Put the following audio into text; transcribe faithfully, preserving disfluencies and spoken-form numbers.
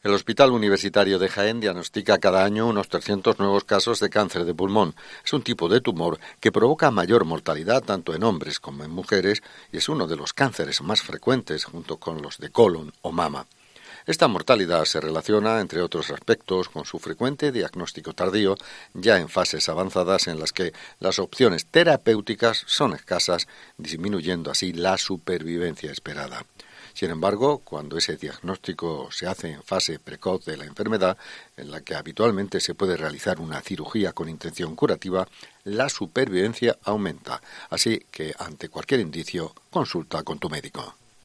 El Hospital Universitario de Jaén diagnostica cada año unos trescientos nuevos casos de cáncer de pulmón. Es un tipo de tumor que provoca mayor mortalidad tanto en hombres como en mujeres y es uno de los cánceres más frecuentes junto con los de colon o mama. Esta mortalidad se relaciona, entre otros aspectos, con su frecuente diagnóstico tardío, ya en fases avanzadas en las que las opciones terapéuticas son escasas, disminuyendo así la supervivencia esperada. Sin embargo, cuando ese diagnóstico se hace en fase precoz de la enfermedad, en la que habitualmente se puede realizar una cirugía con intención curativa, la supervivencia aumenta. Así que, ante cualquier indicio, consulta con tu médico.